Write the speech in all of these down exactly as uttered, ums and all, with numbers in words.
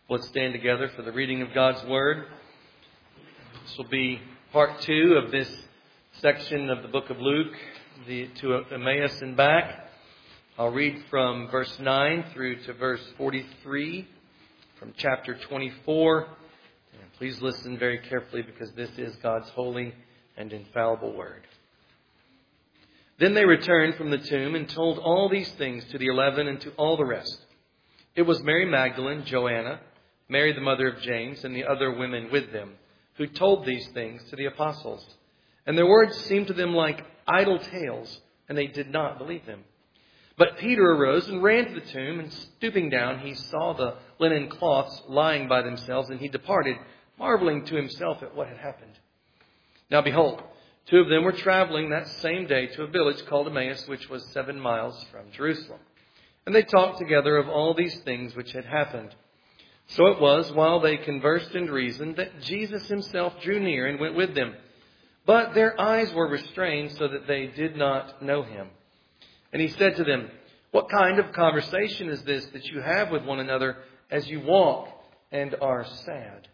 Let's stand together for the reading of God's Word. This will be part two of this section of the book of Luke, the, to Emmaus and back. I'll read from verse nine through to verse forty-three from chapter twenty-four. And please listen very carefully because this is God's holy and infallible Word. Then they returned from the tomb and told all these things to the eleven and to all the rest. It was Mary Magdalene, Joanna, Mary the mother of James, and the other women with them, who told these things to the apostles. And their words seemed to them like idle tales, and they did not believe them. But Peter arose and ran to the tomb, and stooping down, he saw the linen cloths lying by themselves, and he departed, marveling to himself at what had happened. Now behold, two of them were traveling that same day to a village called Emmaus, which was seven miles from Jerusalem. And they talked together of all these things which had happened. So it was, while they conversed and reasoned, that Jesus himself drew near and went with them. But their eyes were restrained so that they did not know him. And he said to them, "What kind of conversation is this that you have with one another as you walk and are sad?"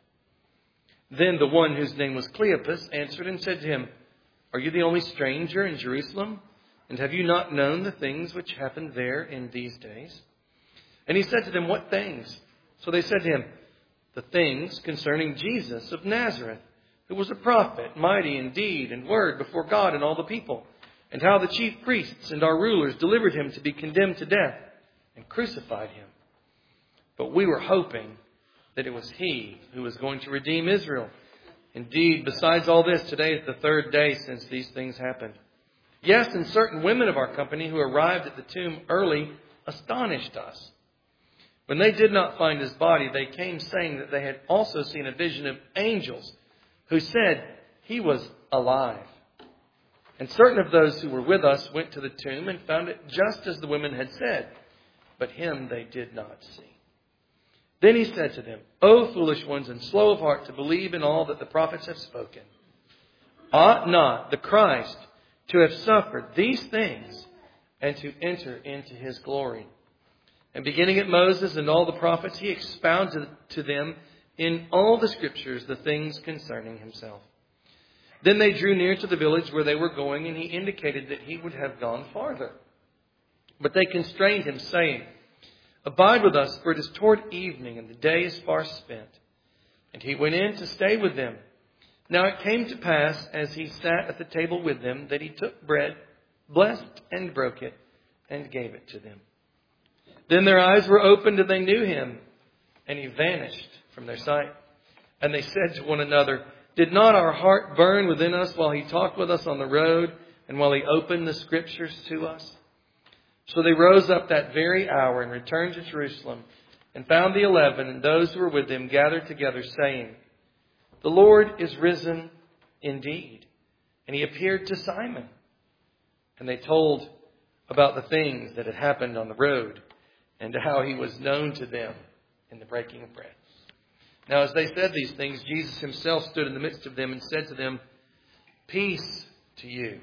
Then the one whose name was Cleopas answered and said to him, "Are you the only stranger in Jerusalem? And have you not known the things which happened there in these days?" And he said to them, "What things?" So they said to him, "The things concerning Jesus of Nazareth, who was a prophet, mighty in deed and word before God and all the people, and how the chief priests and our rulers delivered him to be condemned to death and crucified him. But we were hoping that it was he who was going to redeem Israel. Indeed, besides all this, today is the third day since these things happened. Yes, and certain women of our company who arrived at the tomb early astonished us. When they did not find his body, they came saying that they had also seen a vision of angels who said he was alive. And certain of those who were with us went to the tomb and found it just as the women had said, but him they did not see." Then he said to them, "O foolish ones and slow of heart to believe in all that the prophets have spoken. Ought not the Christ to have suffered these things and to enter into his glory?" And beginning at Moses and all the prophets, he expounded to them in all the scriptures the things concerning himself. Then they drew near to the village where they were going, and he indicated that he would have gone farther. But they constrained him, saying, "Abide with us, for it is toward evening, and the day is far spent." And he went in to stay with them. Now it came to pass, as he sat at the table with them, that he took bread, blessed and broke it, and gave it to them. Then their eyes were opened, and they knew him, and he vanished from their sight. And they said to one another, "Did not our heart burn within us while he talked with us on the road, and while he opened the scriptures to us?" So they rose up that very hour and returned to Jerusalem, and found the eleven and those who were with them gathered together, saying, "The Lord is risen indeed, and he appeared to Simon." And they told about the things that had happened on the road, and how he was known to them in the breaking of bread. Now as they said these things, Jesus himself stood in the midst of them and said to them, "Peace to you."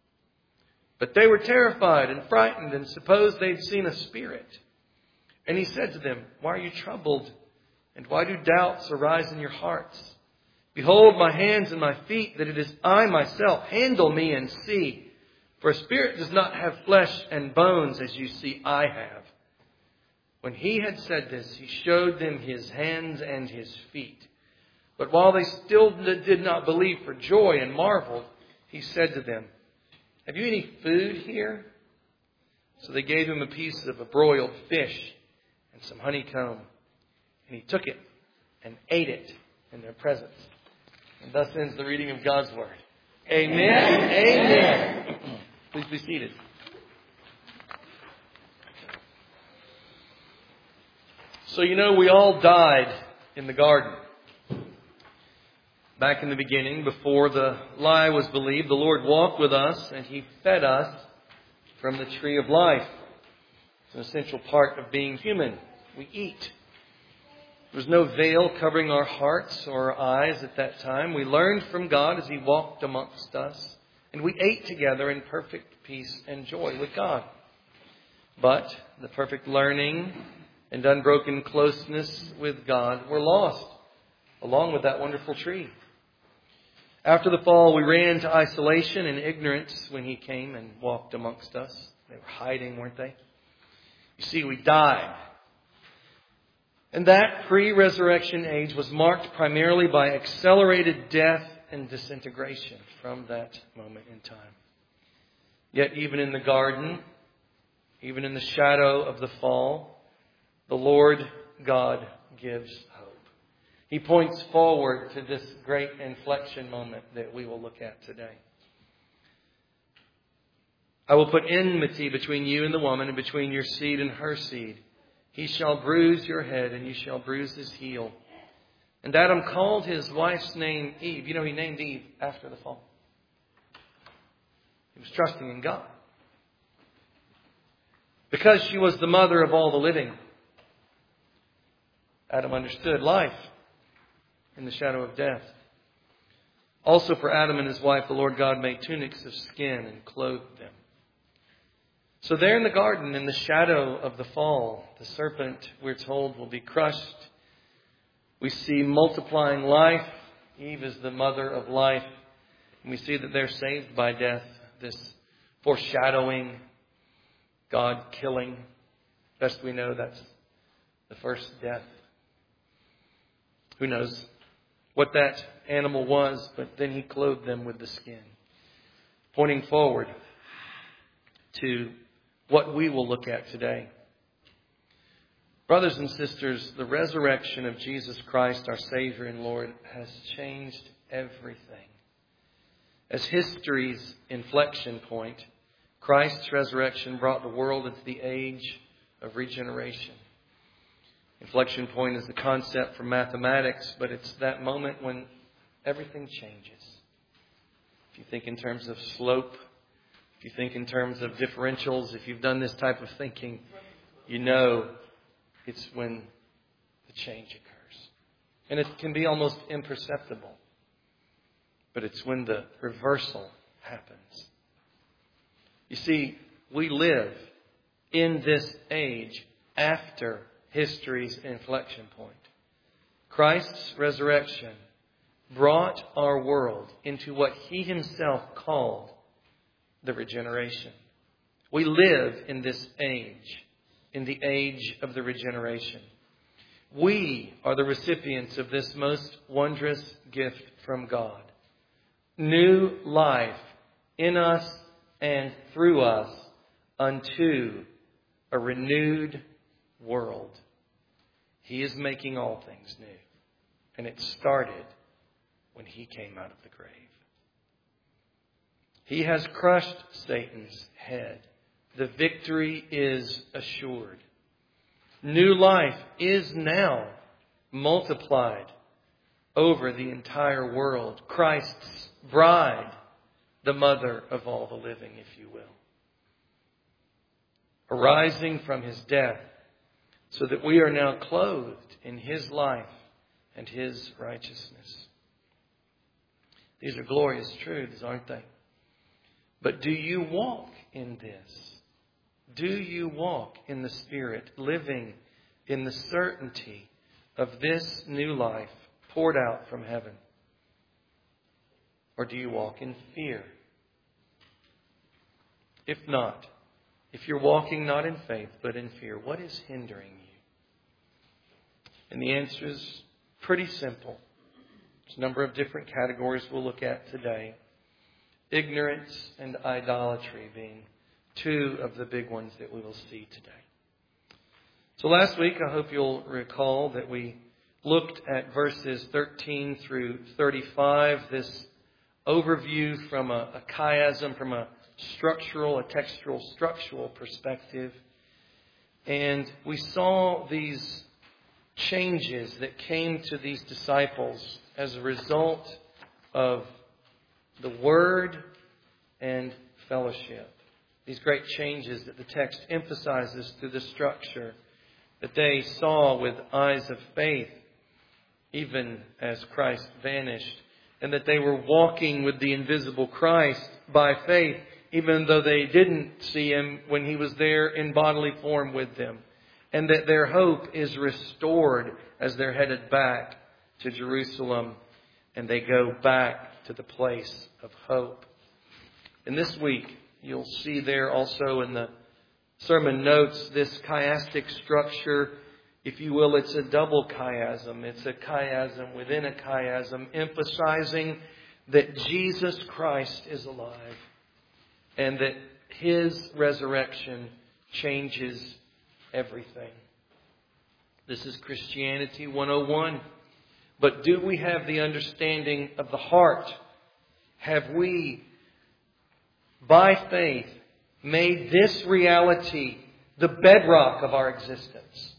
But they were terrified and frightened and supposed they'd seen a spirit. And he said to them, "Why are you troubled? And why do doubts arise in your hearts? Behold my hands and my feet, that it is I myself. Handle me and see. For a spirit does not have flesh and bones as you see I have." When he had said this, he showed them his hands and his feet. But while they still did not believe for joy and marveled, he said to them, "Have you any food here?" So they gave him a piece of a broiled fish and some honeycomb. And he took it and ate it in their presence. And thus ends the reading of God's Word. Amen. Amen. Please be seated. So you know, we all died in the garden. Back in the beginning, before the lie was believed, the Lord walked with us and he fed us from the tree of life. It's an essential part of being human. We eat. There was no veil covering our hearts or our eyes at that time. We learned from God as he walked amongst us, and we ate together in perfect peace and joy with God. But the perfect learning and unbroken closeness with God were lost, along with that wonderful tree. After the fall, we ran to isolation and ignorance when He came and walked amongst us. They were hiding, weren't they? You see, we died. And that pre-resurrection age was marked primarily by accelerated death and disintegration from that moment in time. Yet even in the garden, even in the shadow of the fall, the Lord God gives hope. He points forward to this great inflection moment that we will look at today. I will put enmity between you and the woman, and between your seed and her seed. He shall bruise your head, and you shall bruise his heel. And Adam called his wife's name Eve. You know, he named Eve after the fall. He was trusting in God. Because she was the mother of all the living, Adam understood life in the shadow of death. Also for Adam and his wife, the Lord God made tunics of skin and clothed them. So there in the garden, in the shadow of the fall, the serpent, we're told, will be crushed. We see multiplying life. Eve is the mother of life. And we see that they're saved by death. This foreshadowing, God killing. Best we know, that's the first death. Who knows what that animal was, but then He clothed them with the skin. Pointing forward to what we will look at today. Brothers and sisters, the resurrection of Jesus Christ, our Savior and Lord, has changed everything. As history's inflection point, Christ's resurrection brought the world into the age of regeneration. Inflection point is the concept from mathematics, but it's that moment when everything changes. If you think in terms of slope, if you think in terms of differentials, if you've done this type of thinking, you know it's when the change occurs. And it can be almost imperceptible. But it's when the reversal happens. You see, we live in this age after history's inflection point. Christ's resurrection brought our world into what He Himself called the regeneration. We live in this age, in the age of the regeneration. We are the recipients of this most wondrous gift from God. New life in us and through us unto a renewed world. He is making all things new. And it started when He came out of the grave. He has crushed Satan's head. The victory is assured. New life is now multiplied over the entire world. Christ's bride, the mother of all the living, if you will. Arising from His death, so that we are now clothed in His life and His righteousness. These are glorious truths, aren't they? But do you walk in this? Do you walk in the Spirit, living in the certainty of this new life poured out from heaven? Or do you walk in fear? If not, if you're walking not in faith but in fear, what is hindering you? And the answer is pretty simple. There's a number of different categories we'll look at today. Ignorance and idolatry being two of the big ones that we will see today. So last week, I hope you'll recall that we looked at verses thirteen through thirty-five, this overview from a, a chiasm, from a structural, a textual, structural perspective. And we saw these changes that came to these disciples as a result of the Word and fellowship. These great changes that the text emphasizes through the structure that they saw with eyes of faith, even as Christ vanished, and that they were walking with the invisible Christ by faith, even though they didn't see Him when He was there in bodily form with them. and that their hope is restored as they're headed back to Jerusalem and they go back to the place of hope. And this week, you'll see there also in the sermon notes this chiastic structure. If you will, it's a double chiasm. It's a chiasm within a chiasm, emphasizing that Jesus Christ is alive and that His resurrection changes everything. This is Christianity one oh one. But do we have the understanding of the heart? Have we, by faith, made this reality the bedrock of our existence?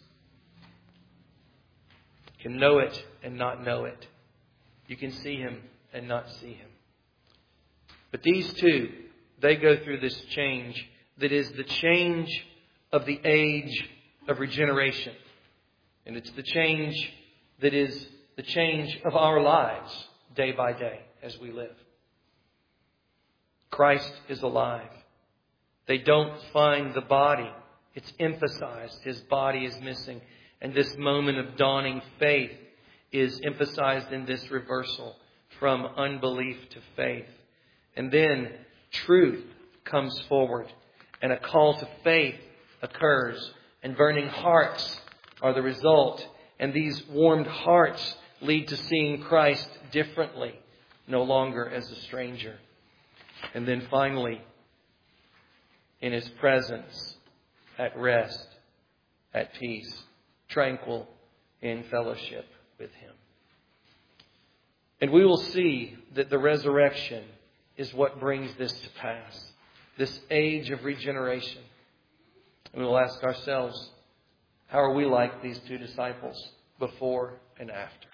You can know it and not know it. You can see Him and not see Him. But these two, they go through this change that is the change of the age of regeneration. And it's the change that is the change of our lives day by day as we live. Christ is alive. They don't find the body. It's emphasized. His body is missing. And this moment of dawning faith is emphasized in this reversal from unbelief to faith. And then truth comes forward and a call to faith occurs. And burning hearts are the result. And these warmed hearts lead to seeing Christ differently, no longer as a stranger. And then finally, in His presence, at rest, at peace, tranquil, in fellowship with Him. And we will see that the resurrection is what brings this to pass. This age of regeneration. And we will ask ourselves, how are we like these two disciples before and after?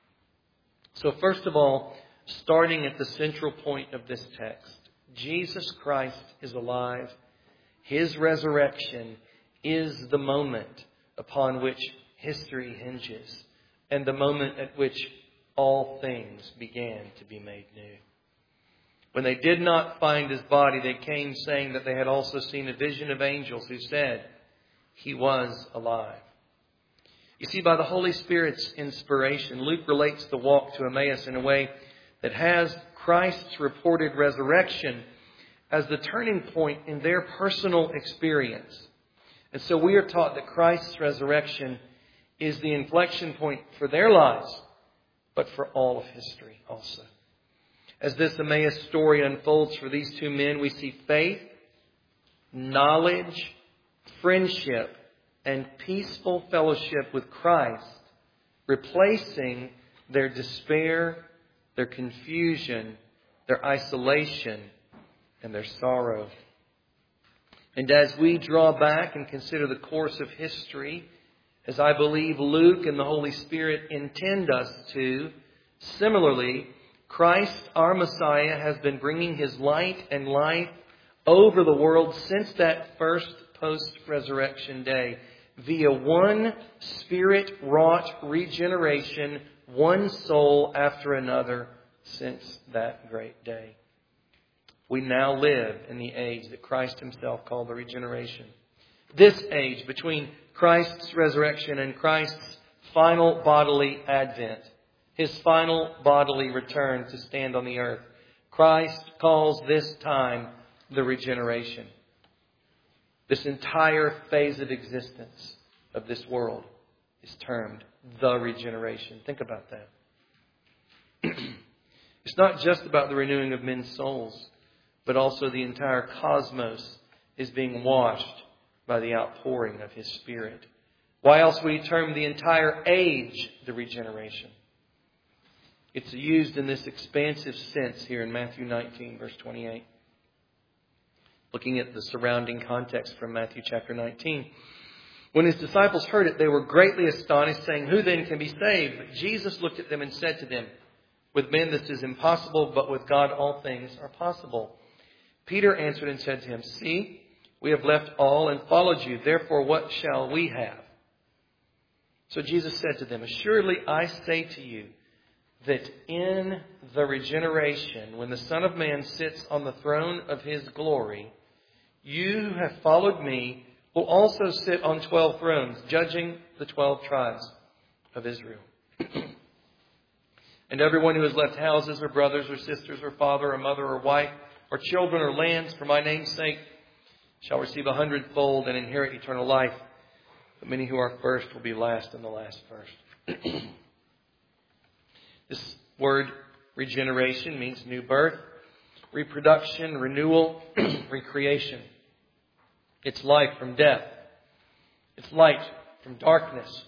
So first of all, starting at the central point of this text, Jesus Christ is alive. His resurrection is the moment upon which history hinges and the moment at which all things began to be made new. When they did not find His body, they came saying that they had also seen a vision of angels who said He was alive. You see, by the Holy Spirit's inspiration, Luke relates the walk to Emmaus in a way that has Christ's reported resurrection as the turning point in their personal experience. And so we are taught that Christ's resurrection is the inflection point for their lives, but for all of history also. As this Emmaus story unfolds for these two men, we see faith, knowledge, friendship, and peaceful fellowship with Christ replacing their despair, their confusion, their isolation, and their sorrow. And as we draw back and consider the course of history, as I believe Luke and the Holy Spirit intend us to, similarly, Christ, our Messiah, has been bringing His light and life over the world since that first post-resurrection day via one Spirit-wrought regeneration, one soul after another since that great day. We now live in the age that Christ Himself called the regeneration. This age between Christ's resurrection and Christ's final bodily advent, His final bodily return to stand on the earth. Christ calls this time the regeneration. This entire phase of existence of this world is termed the regeneration. Think about that. It's not just about the renewing of men's souls, but also the entire cosmos is being washed by the outpouring of His Spirit. Why else would He term the entire age the regeneration? It's used in this expansive sense here in Matthew nineteen, verse twenty-eight. Looking at the surrounding context from Matthew chapter nineteen. When His disciples heard it, they were greatly astonished, saying, "Who then can be saved?" But Jesus looked at them and said to them, "With men this is impossible, but with God all things are possible." Peter answered and said to Him, "See, we have left all and followed You. Therefore, what shall we have?" So Jesus said to them, "Assuredly I say to you, that in the regeneration, when the Son of Man sits on the throne of His glory, you who have followed Me will also sit on twelve thrones, judging the twelve tribes of Israel. And everyone who has left houses or brothers or sisters or father or mother or wife or children or lands for my name's sake shall receive a hundredfold and inherit eternal life. But many who are first will be last, and the last first. This word regeneration means new birth, reproduction, renewal, recreation. It's life from death. It's light from darkness.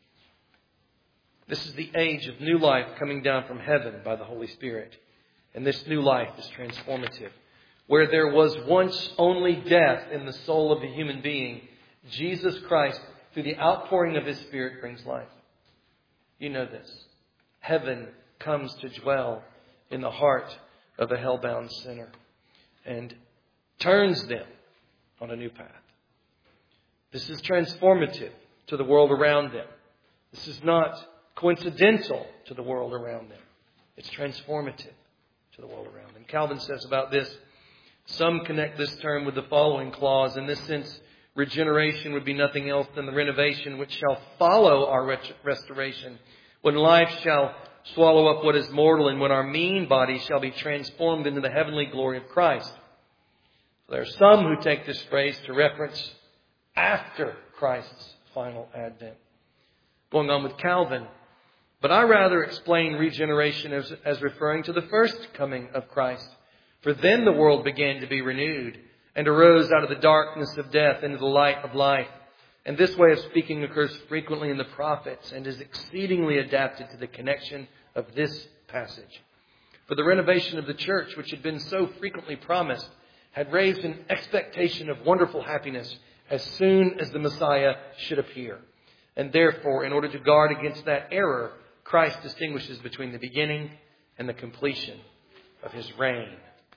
This is the age of new life coming down from heaven by the Holy Spirit. And this new life is transformative. Where there was once only death in the soul of a human being, Jesus Christ, through the outpouring of His Spirit, brings life. You know this. Heaven comes to dwell in the heart of a hell-bound sinner and turns them on a new path. This is transformative to the world around them. This is not coincidental to the world around them. It's transformative to the world around them. Calvin says about this, some connect this term with the following clause. In this sense, regeneration would be nothing else than the renovation which shall follow our restoration, when life shall swallow up what is mortal, and when our mean body shall be transformed into the heavenly glory of Christ. There are some who take this phrase to reference after Christ's final advent. Going on with Calvin. But I rather explain regeneration as, as referring to the first coming of Christ. For then the world began to be renewed and arose out of the darkness of death into the light of life. And this way of speaking occurs frequently in the prophets and is exceedingly adapted to the connection of this passage. For the renovation of the church, which had been so frequently promised, had raised an expectation of wonderful happiness as soon as the Messiah should appear. And therefore, in order to guard against that error, Christ distinguishes between the beginning and the completion of His reign.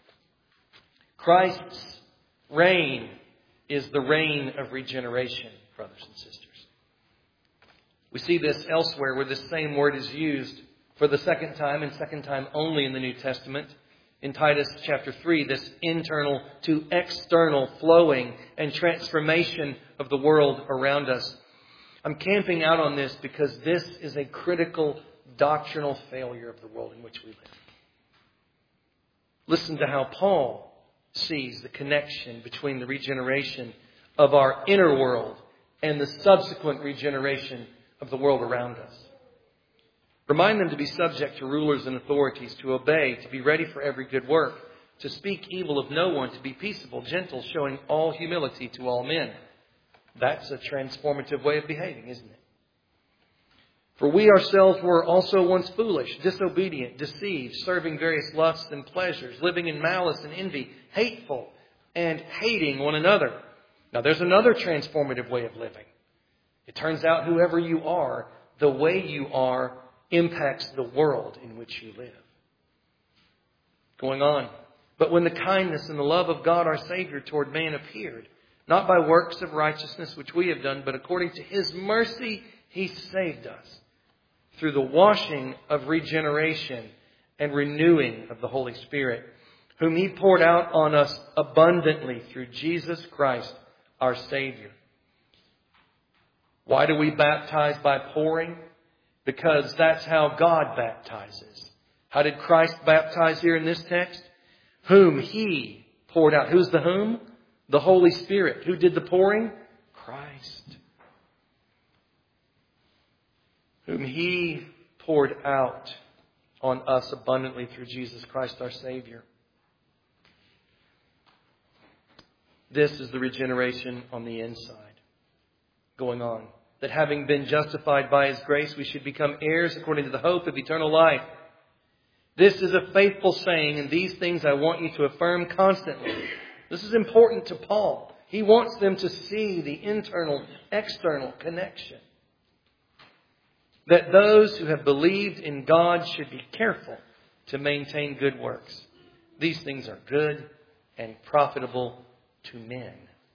Christ's reign is the reign of regeneration, brothers and sisters. We see this elsewhere where this same word is used for the second time and second time only in the New Testament. In Titus chapter three, this internal to external flowing and transformation of the world around us. I'm camping out on this because this is a critical doctrinal failure of the world in which we live. Listen to how Paul sees the connection between the regeneration of our inner world and the subsequent regeneration of the world around us. Remind them to be subject to rulers and authorities, to obey, to be ready for every good work, to speak evil of no one, to be peaceable, gentle, showing all humility to all men. That's a transformative way of behaving, isn't it? For we ourselves were also once foolish, disobedient, deceived, serving various lusts and pleasures, living in malice and envy, hateful, and hating one another. Now there's another transformative way of living. It turns out whoever you are, the way you are impacts the world in which you live. Going on. But when the kindness and the love of God our Savior toward man appeared, not by works of righteousness which we have done, but according to His mercy He saved us through the washing of regeneration and renewing of the Holy Spirit, whom He poured out on us abundantly through Jesus Christ our Savior. Why do we baptize by pouring? Because that's how God baptizes. How did Christ baptize here in this text? Whom He poured out. Who's the whom? The Holy Spirit. Who did the pouring? Christ. Whom He poured out on us abundantly through Jesus Christ our Savior. This is the regeneration on the inside. Going on. That having been justified by His grace, we should become heirs according to the hope of eternal life. This is a faithful saying, and these things I want you to affirm constantly. This is important to Paul. He wants them to see the internal, external connection. That those who have believed in God should be careful to maintain good works. These things are good and profitable to men.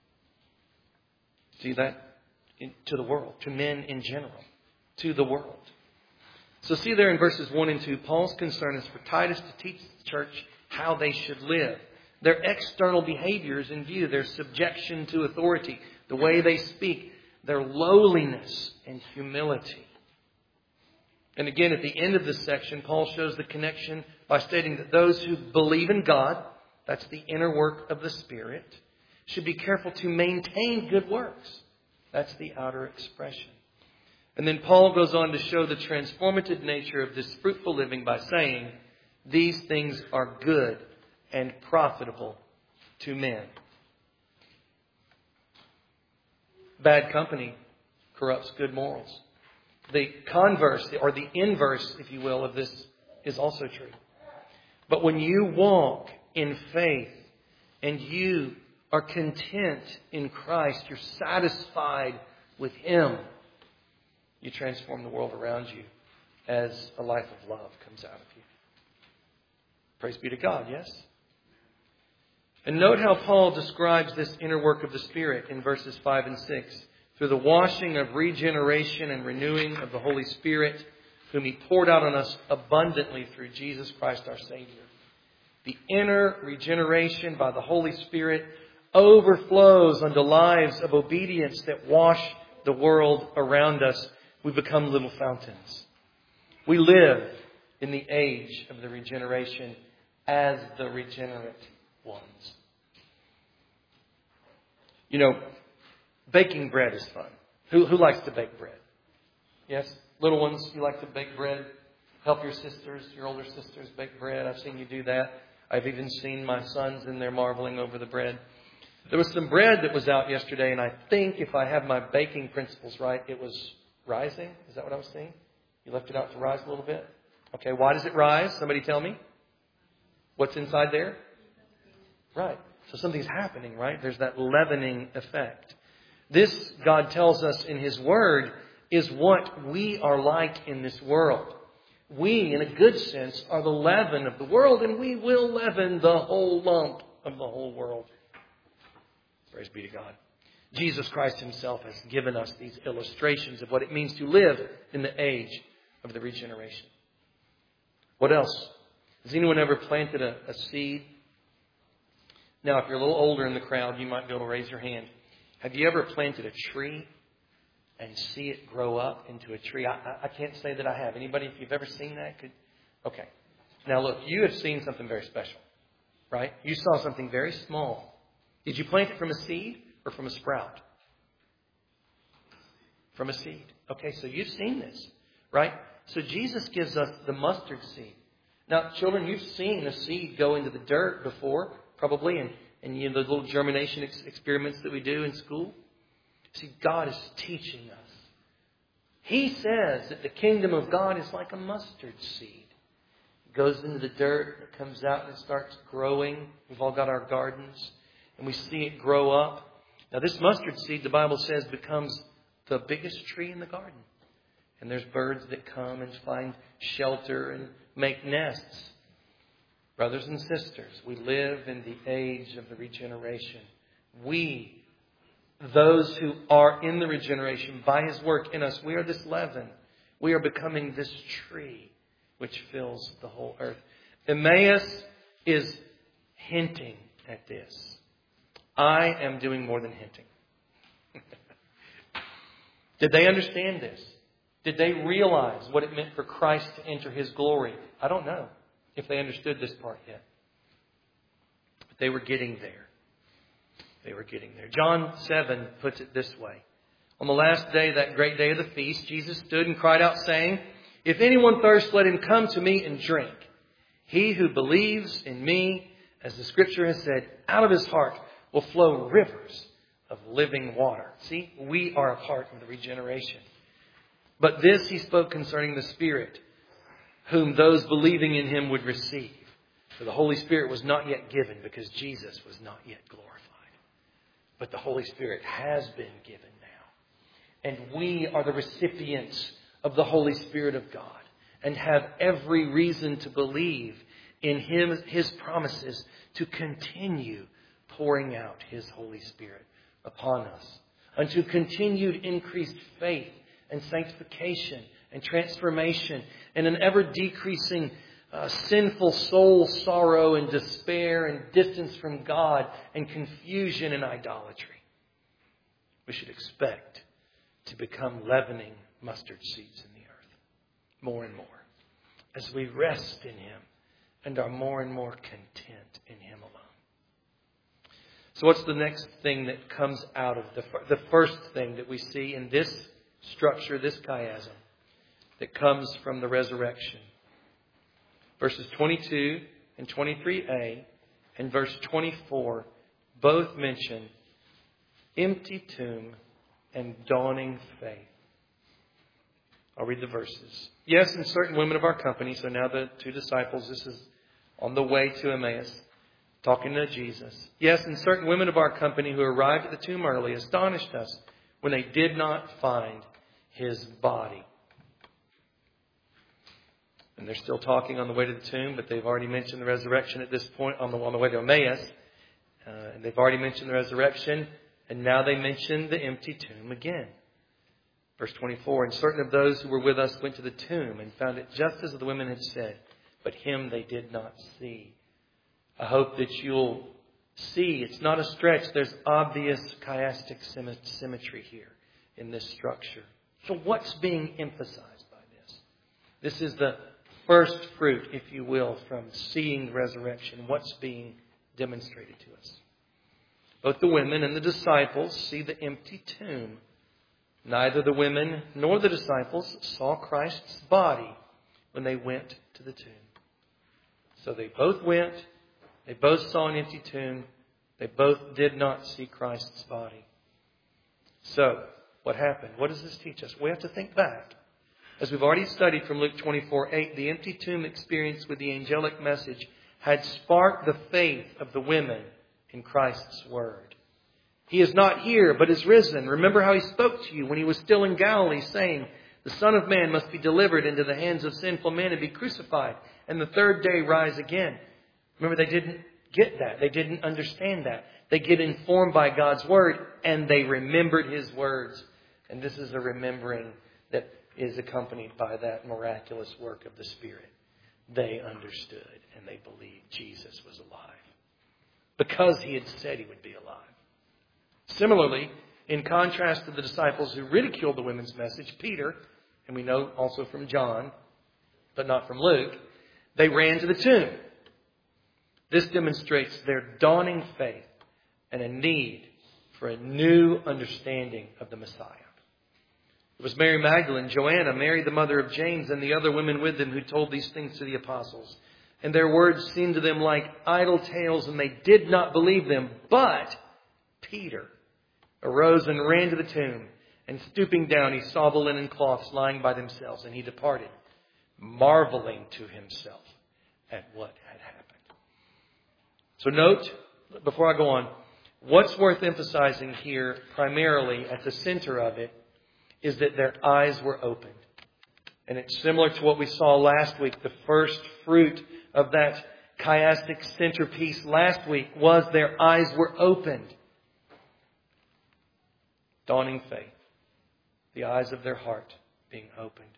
See that? In, to the world. To men in general. To the world. So see there in verses one and two, Paul's concern is for Titus to teach the church how they should live. Their external behaviors in view, their subjection to authority, the way they speak, their lowliness and humility. And again, at the end of this section, Paul shows the connection by stating that those who believe in God, that's the inner work of the Spirit, should be careful to maintain good works. That's the outer expression. And then Paul goes on to show the transformative nature of this fruitful living by saying, these things are good and profitable to men. Bad company corrupts good morals. The converse, or the inverse, if you will, of this is also true. But when you walk in faith and you are content in Christ, you're satisfied with Him, you transform the world around you as a life of love comes out of you. Praise be to God, yes? And note how Paul describes this inner work of the Spirit in verses five and six. Through the washing of regeneration and renewing of the Holy Spirit, whom He poured out on us abundantly through Jesus Christ our Savior. The inner regeneration by the Holy Spirit overflows unto lives of obedience that wash the world around us. We become little fountains. We live in the age of the regeneration as the regenerate ones. You know, baking bread is fun. Who, who likes to bake bread? Yes? Little ones, you like to bake bread? Help your sisters, your older sisters bake bread. I've seen you do that. I've even seen my sons in there marveling over the bread. There was some bread that was out yesterday, and I think if I have my baking principles right, it was rising. Is that what I was saying? You left it out to rise a little bit? Okay, why does it rise? Somebody tell me. What's inside there? Right. So something's happening, right? There's that leavening effect. This, God tells us in His Word, is what we are like in this world. We, in a good sense, are the leaven of the world, and we will leaven the whole lump of the whole world. Praise be to God. Jesus Christ Himself has given us these illustrations of what it means to live in the age of the regeneration. What else? Has anyone ever planted a, a seed? Now, if you're a little older in the crowd, you might be able to raise your hand. Have you ever planted a tree and see it grow up into a tree? I, I, I can't say that I have. Anybody, if you've ever seen that? Could, okay. Now, look, you have seen something very special, right? You saw something very small. Did you plant it from a seed or from a sprout? From a seed. Okay, so you've seen this, right? So Jesus gives us the mustard seed. Now, children, you've seen a seed go into the dirt before, probably, and, and you know, the little germination ex- experiments that we do in school. See, God is teaching us. He says that the kingdom of God is like a mustard seed. It goes into the dirt, it comes out and it starts growing. We've all got our gardens, and we see it grow up. Now, this mustard seed, the Bible says, becomes the biggest tree in the garden. And there's birds that come and find shelter and make nests. Brothers and sisters, we live in the age of the regeneration. We, those who are in the regeneration by His work in us, we are this leaven. We are becoming this tree which fills the whole earth. Emmaus is hinting at this. I am doing more than hinting. Did they understand this? Did they realize what it meant for Christ to enter His glory? I don't know if they understood this part yet. But they were getting there. They were getting there. John seven puts it this way. On the last day, that great day of the feast, Jesus stood and cried out, saying, "If anyone thirsts, let him come to me and drink. He who believes in me, as the Scripture has said, out of his heart will flow rivers of living water." See, we are a part of the regeneration. But this He spoke concerning the Spirit, whom those believing in Him would receive. For the Holy Spirit was not yet given because Jesus was not yet glorified. But the Holy Spirit has been given now. And we are the recipients of the Holy Spirit of God and have every reason to believe in Him, His promises to continue pouring out His Holy Spirit upon us unto continued increased faith and sanctification and transformation and an ever decreasing uh, sinful soul sorrow and despair and distance from God and confusion and idolatry. we should expect to become leavening mustard seeds in the earth. More and more. As we rest in Him and are more and more content in Him alone. So what's the next thing that comes out of the, the first thing that we see in this structure, this chiasm, that comes from the resurrection? Verses twenty-two and twenty-three a and verse twenty-four both mention empty tomb and dawning faith. I'll read the verses. Yes, and certain women of our company, so now the two disciples, this is on the way to Emmaus, talking to Jesus. Yes, and certain women of our company who arrived at the tomb early astonished us when they did not find His body. And they're still talking on the way to the tomb, but they've already mentioned the resurrection at this point on the, on the way to Emmaus. Uh, and they've already mentioned the resurrection, and now they mention the empty tomb again. Verse twenty-four, and certain of those who were with us went to the tomb and found it just as the women had said, but Him they did not see. I hope that you'll see, it's not a stretch, there's obvious chiastic symmetry here in this structure. So what's being emphasized by this? This is the first fruit, if you will, from seeing the resurrection. What's being demonstrated to us? Both the women and the disciples see the empty tomb. Neither the women nor the disciples saw Christ's body when they went to the tomb. So they both went. They both saw an empty tomb. They both did not see Christ's body. So, what happened? What does this teach us? We have to think back. As we've already studied from Luke twenty-four eight, the empty tomb experience with the angelic message had sparked the faith of the women in Christ's word. He is not here, but is risen. Remember how He spoke to you when He was still in Galilee, saying, the Son of Man must be delivered into the hands of sinful men and be crucified, and the third day rise again. Remember, they didn't get that. They didn't understand that. They get informed by God's word, and they remembered His words. And this is a remembering that is accompanied by that miraculous work of the Spirit. They understood, and they believed Jesus was alive, because He had said He would be alive. Similarly, in contrast to the disciples who ridiculed the women's message, Peter, and we know also from John, but not from Luke, they ran to the tomb. This demonstrates their dawning faith and a need for a new understanding of the Messiah. It was Mary Magdalene, Joanna, Mary the mother of James, and the other women with them who told these things to the apostles. And their words seemed to them like idle tales, and they did not believe them. But Peter arose and ran to the tomb, and stooping down, he saw the linen cloths lying by themselves, and he departed, marveling to himself at what had happened. So note, before I go on, what's worth emphasizing here, primarily at the center of it, is that their eyes were opened. And it's similar to what we saw last week. The first fruit of that chiastic centerpiece last week was their eyes were opened. Dawning faith. The eyes of their heart being opened.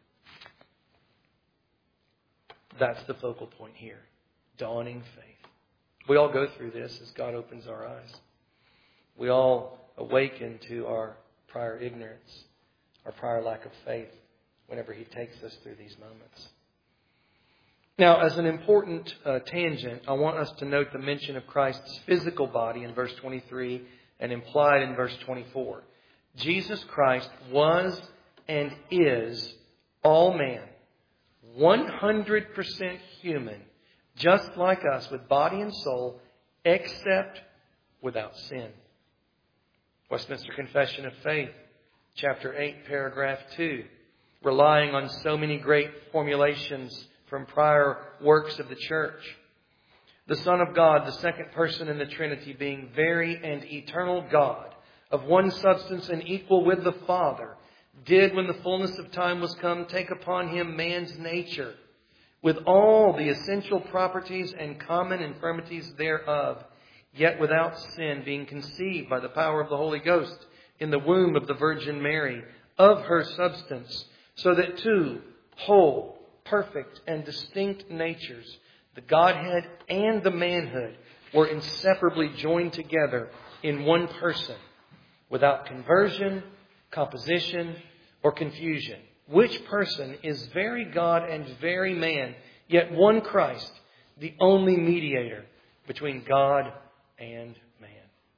That's the focal point here. Dawning faith. We all go through this as God opens our eyes. We all awaken to our prior ignorance, our prior lack of faith, whenever He takes us through these moments. Now, as an important uh, tangent, I want us to note the mention of Christ's physical body in verse twenty-three and implied in verse twenty-four. Jesus Christ was and is all man, one hundred percent human, just like us, with body and soul, except without sin. Westminster Confession of Faith, chapter eight, paragraph two, relying on so many great formulations from prior works of the church. The Son of God, the second person in the Trinity, being very and eternal God, of one substance and equal with the Father, did, when the fullness of time was come, take upon Him man's nature, with all the essential properties and common infirmities thereof, yet without sin, being conceived by the power of the Holy Ghost in the womb of the Virgin Mary, of her substance, so that two whole, perfect, and distinct natures, the Godhead and the manhood, were inseparably joined together in one person, without conversion, composition, or confusion. Which person is very God and very man, yet one Christ, the only mediator between God and man.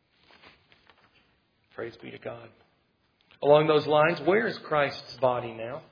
Praise be to God. Along those lines, where is Christ's body now?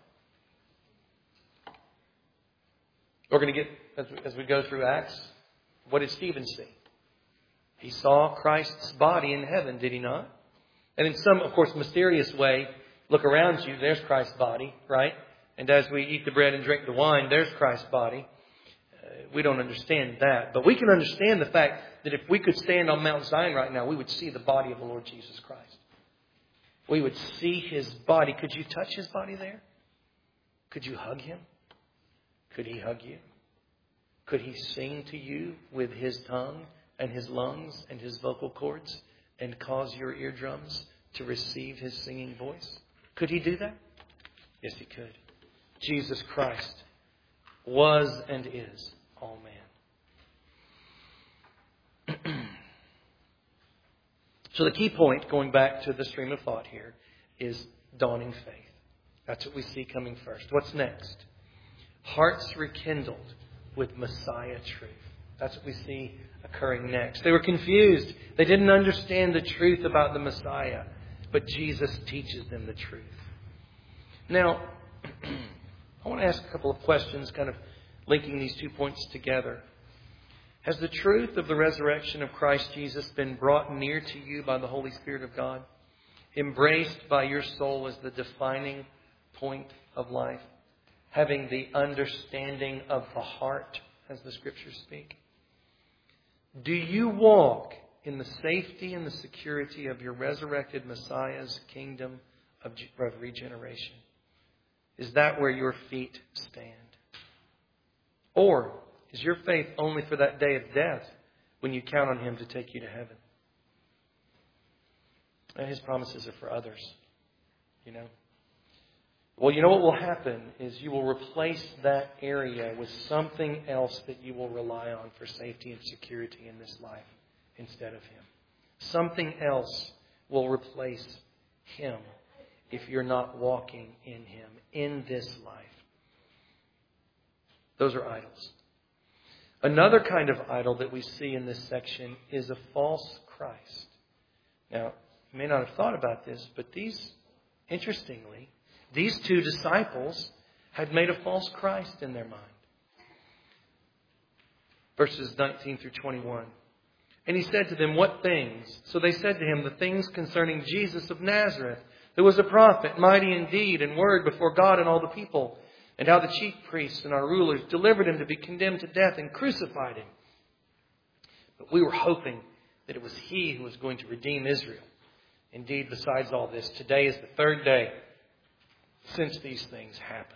We're going to get, as we, as we go through Acts, what did Stephen see? He saw Christ's body in heaven, did he not? And in some, of course, mysterious way, look around you, there's Christ's body, right? And as we eat the bread and drink the wine, there's Christ's body. Uh, we don't understand that. But we can understand the fact that if we could stand on Mount Zion right now, we would see the body of the Lord Jesus Christ. We would see His body. Could you touch His body there? Could you hug Him? Could He hug you? Could He sing to you with His tongue and His lungs and His vocal cords and cause your eardrums to receive His singing voice? Could He do that? Yes, He could. Jesus Christ was and is all man. So the key point, going back to the stream of thought here, is dawning faith. That's what we see coming first. What's next? Hearts rekindled with Messiah truth. That's what we see occurring next. They were confused. They didn't understand the truth about the Messiah. But Jesus teaches them the truth. Now, I want to ask a couple of questions, kind of linking these two points together. Has the truth of the resurrection of Christ Jesus been brought near to you by the Holy Spirit of God? Embraced by your soul as the defining point of life? Having the understanding of the heart, as the Scriptures speak? Do you walk in the safety and the security of your resurrected Messiah's kingdom of regeneration? Is that where your feet stand? Or is your faith only for that day of death when you count on Him to take you to heaven? And His promises are for others, you know. Well, you know what will happen is you will replace that area with something else that you will rely on for safety and security in this life instead of Him. Something else will replace Him if you're not walking in Him in this life. Those are idols. Another kind of idol that we see in this section is a false Christ. Now, you may not have thought about this, but these, interestingly, these two disciples had made a false Christ in their mind. Verses nineteen through twenty-one. And He said to them, what things? So they said to Him, the things concerning Jesus of Nazareth, who was a prophet, mighty in deed and word before God and all the people, and how the chief priests and our rulers delivered Him to be condemned to death and crucified Him. But we were hoping that it was He who was going to redeem Israel. Indeed, besides all this, today is the third day since these things happened.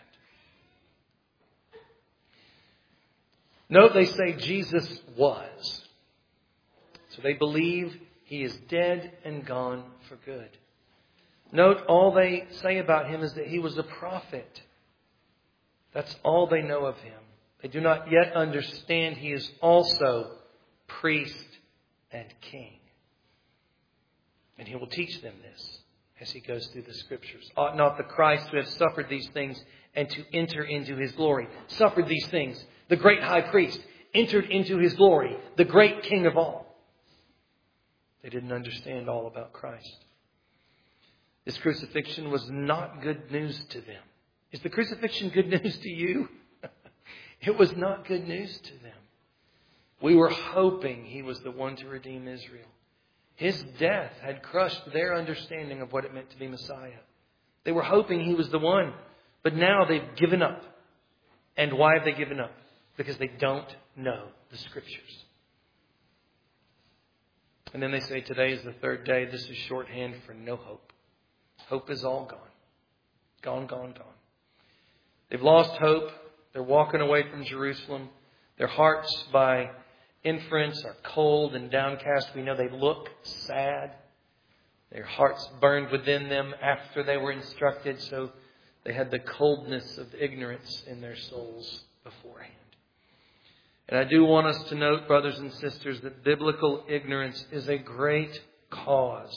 Note they say Jesus was. So they believe He is dead and gone for good. Note all they say about Him is that He was a prophet. That's all they know of Him. They do not yet understand He is also priest and king. And He will teach them this as He goes through the Scriptures. Ought not the Christ to have suffered these things and to enter into His glory? Suffered these things. The great high priest entered into His glory. The great King of all. They didn't understand all about Christ. This crucifixion was not good news to them. Is the crucifixion good news to you? It was not good news to them. We were hoping He was the one to redeem Israel. His death had crushed their understanding of what it meant to be Messiah. They were hoping He was the one. But now they've given up. And why have they given up? Because they don't know the Scriptures. And then they say today is the third day. This is shorthand for no hope. Hope is all gone. Gone, gone, gone. They've lost hope. They're walking away from Jerusalem. Their hearts, by inference, are cold and downcast. We know they look sad. Their hearts burned within them after they were instructed, so they had the coldness of ignorance in their souls beforehand. And I do want us to note, brothers and sisters, that biblical ignorance is a great cause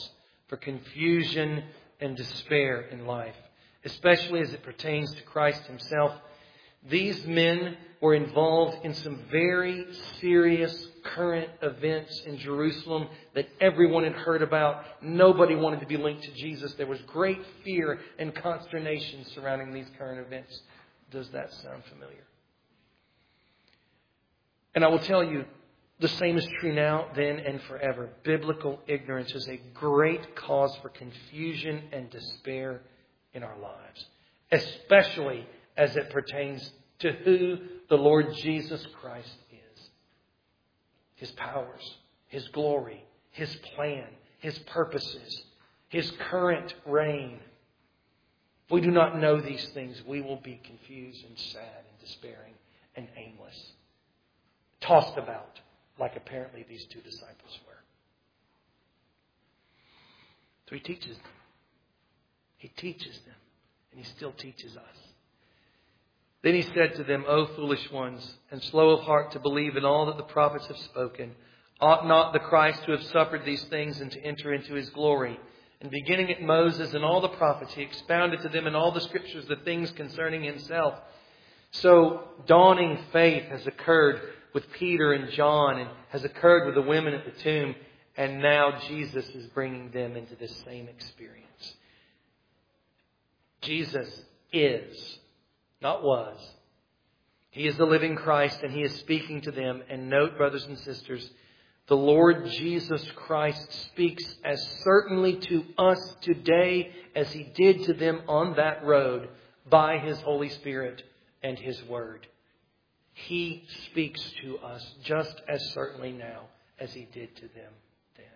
for confusion and despair in life, especially as it pertains to Christ Himself. These men were involved in some very serious current events in Jerusalem that everyone had heard about. Nobody wanted to be linked to Jesus. There was great fear and consternation surrounding these current events. Does that sound familiar? And I will tell you, the same is true now, then, and forever. Biblical ignorance is a great cause for confusion and despair in our lives, especially as it pertains to who the Lord Jesus Christ is. His powers, His glory, His plan, His purposes, His current reign. If we do not know these things, we will be confused and sad and despairing and aimless, tossed about like apparently these two disciples were. So He teaches them. He teaches them. And He still teaches us. Then He said to them, O foolish ones, and slow of heart to believe in all that the prophets have spoken. Ought not the Christ to have suffered these things and to enter into His glory? And beginning at Moses and all the prophets, He expounded to them in all the Scriptures the things concerning Himself. So dawning faith has occurred with Peter and John and has occurred with the women at the tomb. And now Jesus is bringing them into this same experience. Jesus is, not was. He is the living Christ and He is speaking to them. And note, brothers and sisters, the Lord Jesus Christ speaks as certainly to us today as He did to them on that road by His Holy Spirit and His Word. He speaks to us just as certainly now as He did to them then.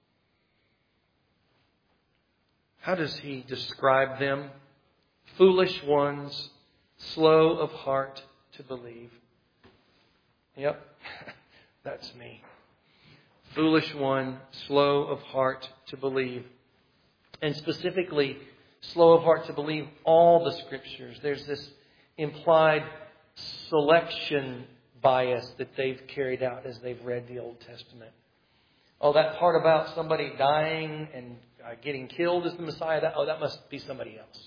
How does He describe them? Foolish ones, slow of heart to believe. Yep, that's me. Foolish one, slow of heart to believe. And specifically, slow of heart to believe all the Scriptures. There's this implied selection bias that they've carried out as they've read the Old Testament. Oh, that part about somebody dying and uh, getting killed as the Messiah, that, oh, that must be somebody else.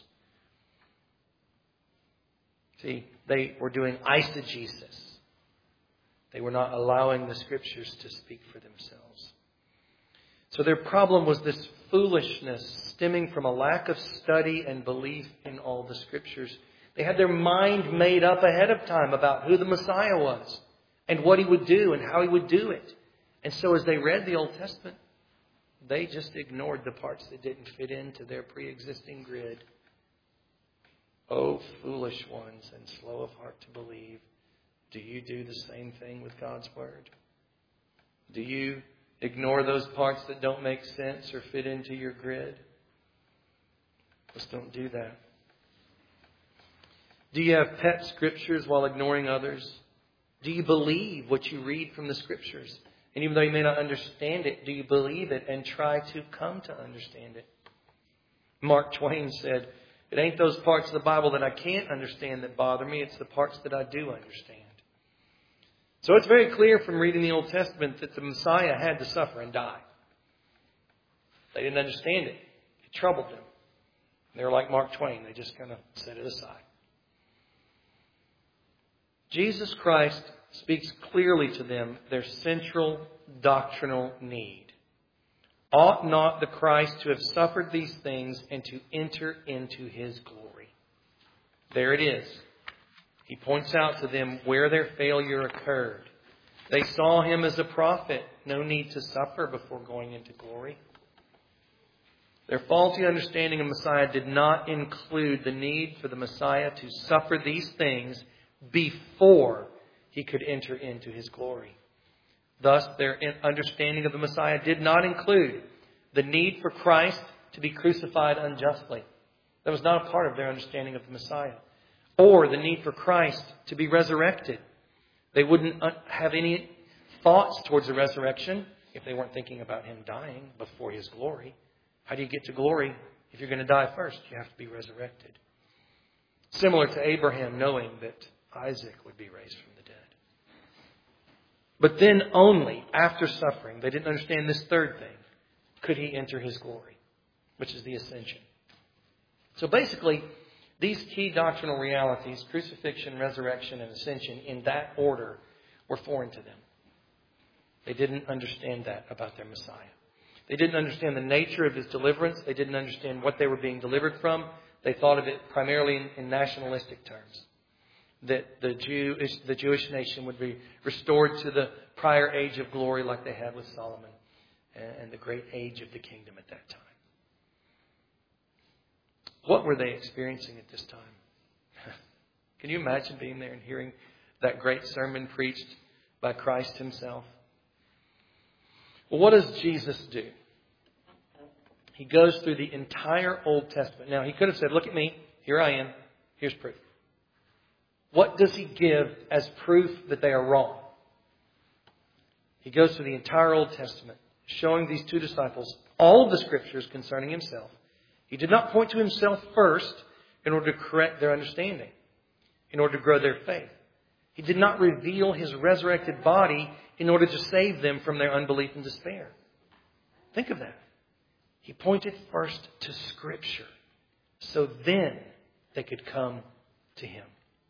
See, they were doing eisegesis. They were not allowing the Scriptures to speak for themselves. So their problem was this foolishness stemming from a lack of study and belief in all the Scriptures. They had their mind made up ahead of time about who the Messiah was and what He would do and how He would do it. And so as they read the Old Testament, they just ignored the parts that didn't fit into their pre-existing grid. Oh, foolish ones and slow of heart to believe. Do you do the same thing with God's Word? Do you ignore those parts that don't make sense or fit into your grid? Just don't do that. Do you have pet Scriptures while ignoring others? Do you believe what you read from the Scriptures? And even though you may not understand it, do you believe it and try to come to understand it? Mark Twain said, it ain't those parts of the Bible that I can't understand that bother me. It's the parts that I do understand. So it's very clear from reading the Old Testament that the Messiah had to suffer and die. They didn't understand it. It troubled them. They were like Mark Twain. They just kind of set it aside. Jesus Christ speaks clearly to them their central doctrinal need. Ought not the Christ to have suffered these things and to enter into His glory? There it is. He points out to them where their failure occurred. They saw Him as a prophet. No need to suffer before going into glory. Their faulty understanding of Messiah did not include the need for the Messiah to suffer these things before He could enter into His glory. Thus, their understanding of the Messiah did not include the need for Christ to be crucified unjustly. That was not a part of their understanding of the Messiah. Or the need for Christ to be resurrected. They wouldn't have any thoughts towards the resurrection if they weren't thinking about Him dying before His glory. How do you get to glory if you're going to die first? You have to be resurrected. Similar to Abraham knowing that Isaac would be raised from the dead. But then only after suffering, they didn't understand this third thing, could He enter His glory. which is the ascension. So basically, these key doctrinal realities, crucifixion, resurrection, and ascension, in that order, were foreign to them. They didn't understand that about their Messiah. They didn't understand the nature of His deliverance. They didn't understand what they were being delivered from. They thought of it primarily in, in nationalistic terms. That the Jew, the Jewish nation would be restored to the prior age of glory like they had with Solomon and, and the great age of the kingdom at that time. What were they experiencing at this time? Can you imagine being there and hearing that great sermon preached by Christ Himself? Well, what does Jesus do? He goes through the entire Old Testament. Now, He could have said, look at me. Here I am. Here's proof. What does He give as proof that they are wrong? He goes through the entire Old Testament, showing these two disciples all of the Scriptures concerning Himself. He did not point to Himself first in order to correct their understanding, in order to grow their faith. He did not reveal His resurrected body in order to save them from their unbelief and despair. Think of that. He pointed first to Scripture, so then they could come to Him.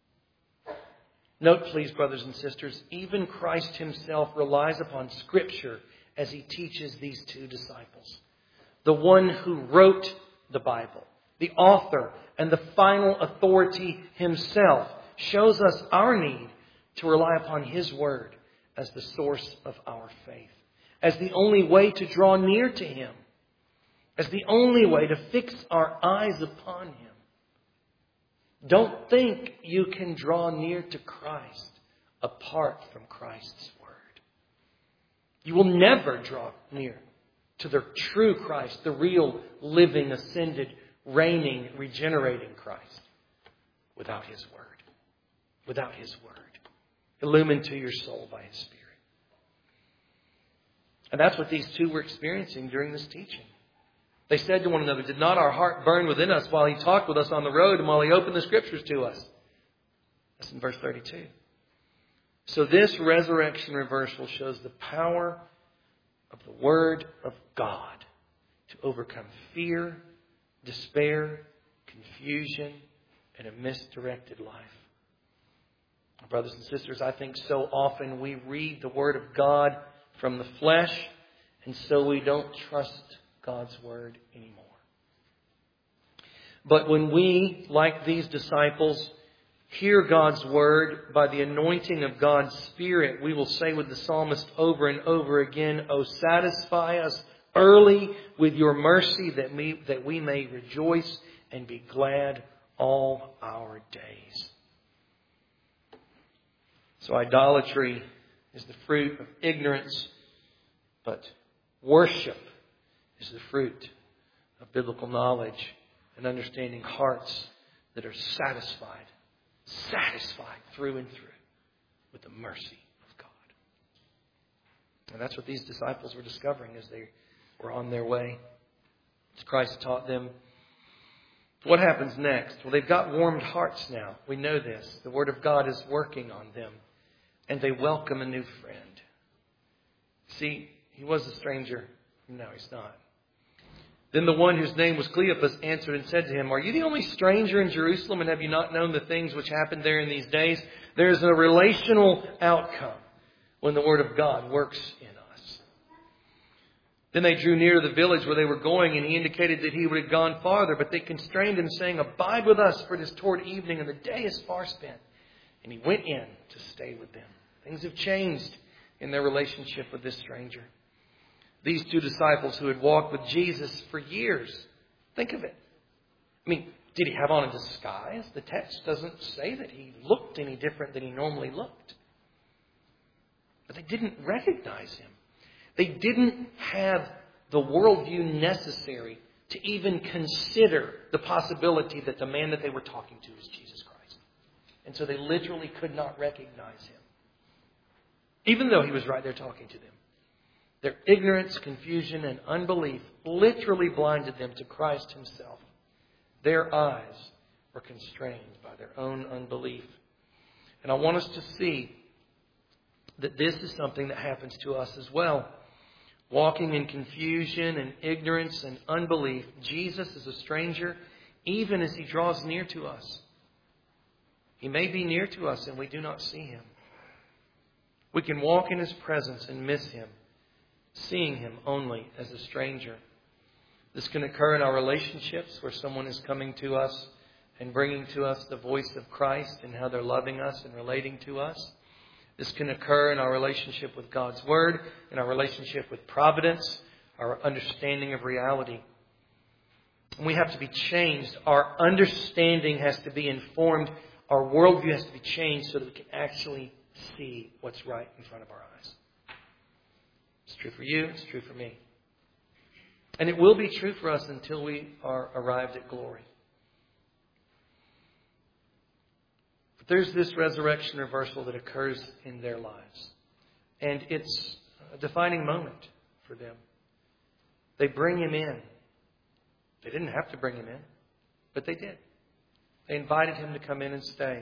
Note, please, brothers and sisters, even Christ Himself relies upon Scripture as He teaches these two disciples. The one who wrote the Bible, the author and the final authority Himself, shows us our need to rely upon His Word as the source of our faith, as the only way to draw near to Him, as the only way to fix our eyes upon Him. Don't think you can draw near to Christ apart from Christ's Word. You will never draw near to the true Christ, the real, living, ascended, reigning, regenerating Christ without His Word. Without His Word. Illumined to your soul by His Spirit. And that's what these two were experiencing during this teaching. They said to one another, did not our heart burn within us while He talked with us on the road and while He opened the Scriptures to us? That's in verse thirty-two. So this resurrection reversal shows the power of the Word of God to overcome fear, despair, confusion, and a misdirected life. Brothers and sisters, I think so often we read the Word of God from the flesh, and so we don't trust God's Word anymore. But when we, like these disciples, hear God's Word by the anointing of God's Spirit, we will say with the psalmist over and over again, "O satisfy us early with your mercy that we, that we may rejoice and be glad all our days." So idolatry is the fruit of ignorance, but worship is the fruit of biblical knowledge and understanding hearts that are satisfied, satisfied through and through with the mercy of God. And that's what these disciples were discovering as they were on their way. As Christ taught them. What happens next? Well, they've got warmed hearts now. We know this. The Word of God is working on them. And they welcome a new friend. See, he was a stranger. No, he's not. Then the one whose name was Cleopas answered and said to him, "Are you the only stranger in Jerusalem, and have you not known the things which happened there in these days?" There is a relational outcome when the Word of God works in us. Then they drew near to the village where they were going, and he indicated that he would have gone farther, but they constrained him, saying, "Abide with us, for it is toward evening, and the day is far spent." And he went in to stay with them. Things have changed in their relationship with this stranger. These two disciples who had walked with Jesus for years. Think of it. I mean, did he have on a disguise? The text doesn't say that he looked any different than he normally looked. But they didn't recognize him. They didn't have the worldview necessary to even consider the possibility that the man that they were talking to was Jesus Christ. And so they literally could not recognize him, even though he was right there talking to them. Their ignorance, confusion, and unbelief literally blinded them to Christ Himself. Their eyes were constrained by their own unbelief. And I want us to see that this is something that happens to us as well. walking in confusion and ignorance and unbelief, Jesus is a stranger even as He draws near to us. He may be near to us and we do not see Him. We can walk in His presence and miss Him, seeing Him only as a stranger. This can occur in our relationships where someone is coming to us and bringing to us the voice of Christ and how they're loving us and relating to us. This can occur in our relationship with God's Word, in our relationship with providence, our understanding of reality. And we have to be changed. Our understanding has to be informed. Our worldview has to be changed so that we can actually see what's right in front of our eyes. It's true for you. It's true for me. And it will be true for us until we are arrived at glory. But there's this resurrection reversal that occurs in their lives. And it's a defining moment for them. They bring Him in. They didn't have to bring Him in, but they did. They invited Him to come in and stay.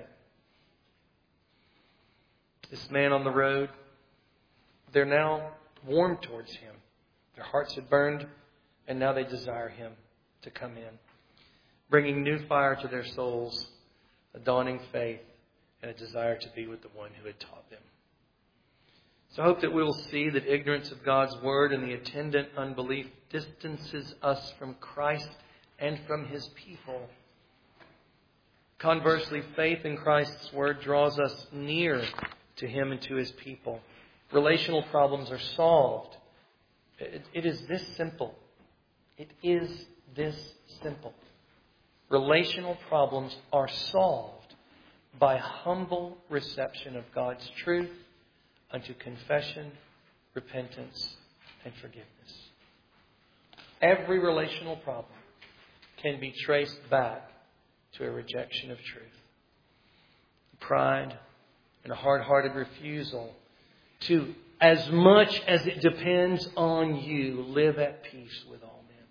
This man on the road, they're now warm towards Him. Their hearts had burned, and now they desire Him to come in, bringing new fire to their souls, a dawning faith, and a desire to be with the one who had taught them. So I hope that we will see that ignorance of God's Word and the attendant unbelief distances us from Christ and from His people. Conversely, faith in Christ's Word draws us near to Him and to His people. Relational problems are solved. It, it is this simple. It is this simple. Relational problems are solved by humble reception of God's truth unto confession, repentance, and forgiveness. Every relational problem can be traced back to a rejection of truth. Pride and a hard-hearted refusal to, as much as it depends on you, live at peace with all men.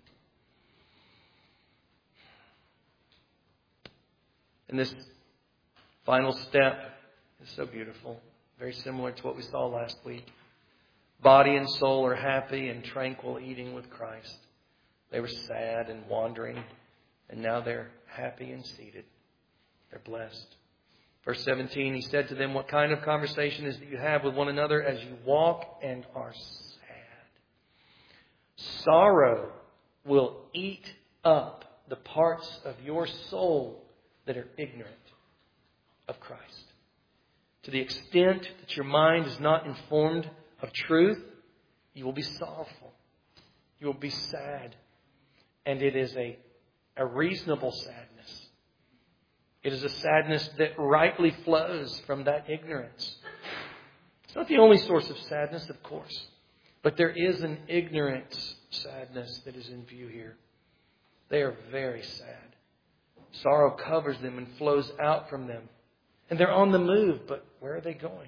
And this final step is so beautiful. Very similar to what we saw last week. Body and soul are happy and tranquil eating with Christ. They were sad and wandering, and now they're happy and seated. They're blessed. Verse seventeen, He said to them, what kind of conversation is that you have with one another as you walk and are sad? Sorrow will eat up the parts of your soul that are ignorant of Christ. To the extent that your mind is not informed of truth, you will be sorrowful. You will be sad. And it is a, a reasonable sadness. It is a sadness that rightly flows from that ignorance. It's not the only source of sadness, of course. But there is an ignorance sadness that is in view here. They are very sad. Sorrow covers them and flows out from them. And they're on the move, but where are they going?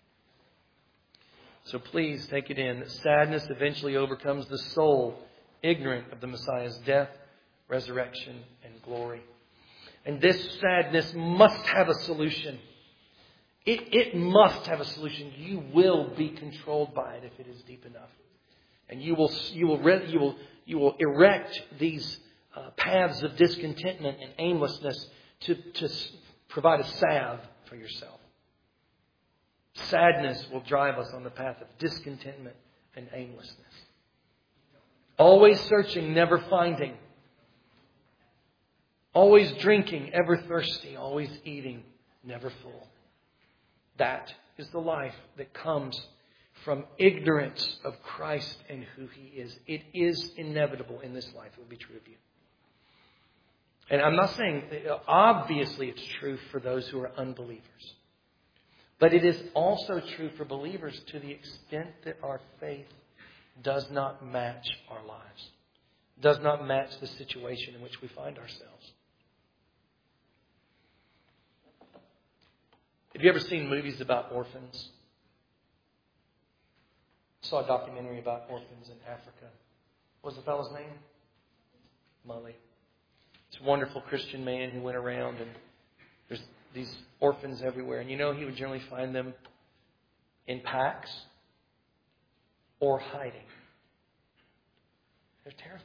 So please take it in that sadness eventually overcomes the soul, ignorant of the Messiah's death, resurrection, and glory. And this sadness must have a solution. It, it must have a solution. You will be controlled by it if it is deep enough. And you will, you will, you will, you will erect these uh, paths of discontentment and aimlessness to, to provide a salve for yourself. Sadness will drive us on the path of discontentment and aimlessness. Always searching, never finding. Always drinking, ever thirsty. Always eating, never full. That is the life that comes from ignorance of Christ and who He is. It is inevitable in this life. It will be true of you. And I'm not saying, obviously it's true for those who are unbelievers. But it is also true for believers to the extent that our faith does not match our lives. Does not match the situation in which we find ourselves. Have you ever seen movies about orphans? I saw a documentary about orphans in Africa. What was the fellow's name? Mully. It's a wonderful Christian man who went around, and there's these orphans everywhere. And you know, he would generally find them in packs or hiding. They're terrified.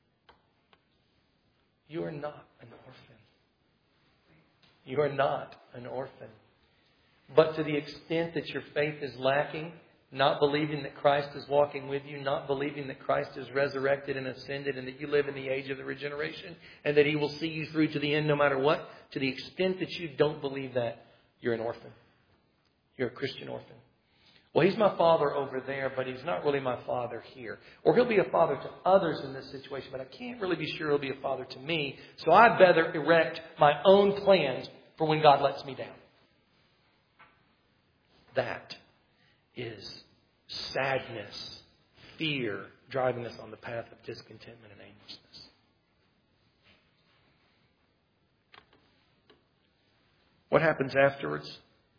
You are not an orphan. You are not an orphan. But to the extent that your faith is lacking, not believing that Christ is walking with you, not believing that Christ is resurrected and ascended and that you live in the age of the regeneration and that He will see you through to the end no matter what, to the extent that you don't believe that, you're an orphan. You're a Christian orphan. Well, He's my Father over there, but He's not really my Father here. Or He'll be a Father to others in this situation, but I can't really be sure He'll be a Father to me. So I'd better erect my own plans for when God lets me down. That is sadness, fear, driving us on the path of discontentment and aimlessness. What happens afterwards?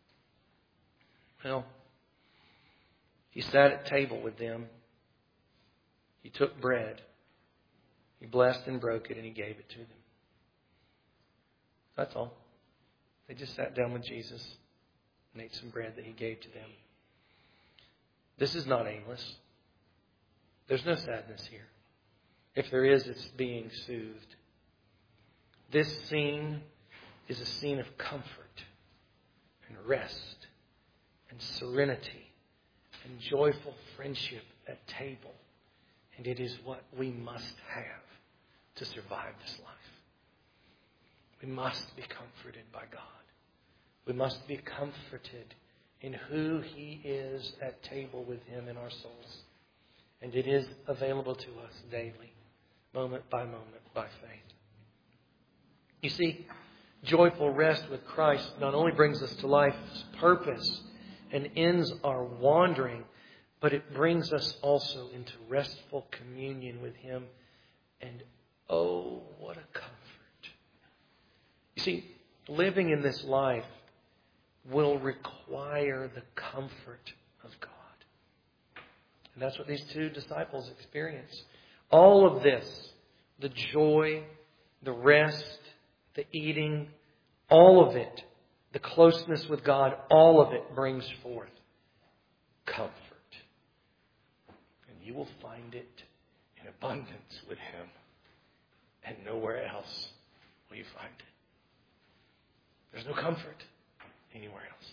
Well, He sat at table with them. He took bread. He blessed and broke it, and He gave it to them. That's all. They just sat down with Jesus and ate some bread that He gave to them. This is not aimless. There's no sadness here. If there is, it's being soothed. This scene is a scene of comfort and rest and serenity and joyful friendship at table. And it is what we must have to survive this life. We must be comforted by God. We must be comforted in who He is at table with Him in our souls. And it is available to us daily, moment by moment, by faith. You see, joyful rest with Christ not only brings us to life's purpose and ends our wandering, but it brings us also into restful communion with Him. And oh, what a comfort. You see, living in this life will require the comfort of God. And that's what these two disciples experience. All of this, the joy, the rest, the eating, all of it, the closeness with God, all of it brings forth comfort. And you will find it in abundance with Him. And nowhere else will you find it. There's no comfort anywhere else.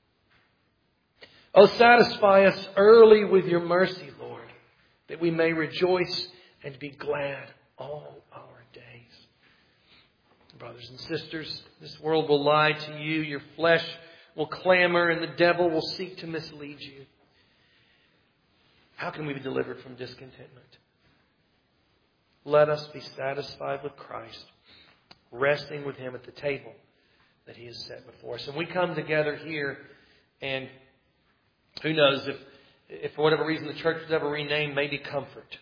Oh, satisfy us early with Your mercy, Lord, that we may rejoice and be glad all our days. Brothers and sisters, this world will lie to you. Your flesh will clamor and the devil will seek to mislead you. How can we be delivered from discontentment? Let us be satisfied with Christ, resting with Him at the table that He has set before us. And we come together here, and who knows if, if for whatever reason the church was ever renamed, maybe Comfort.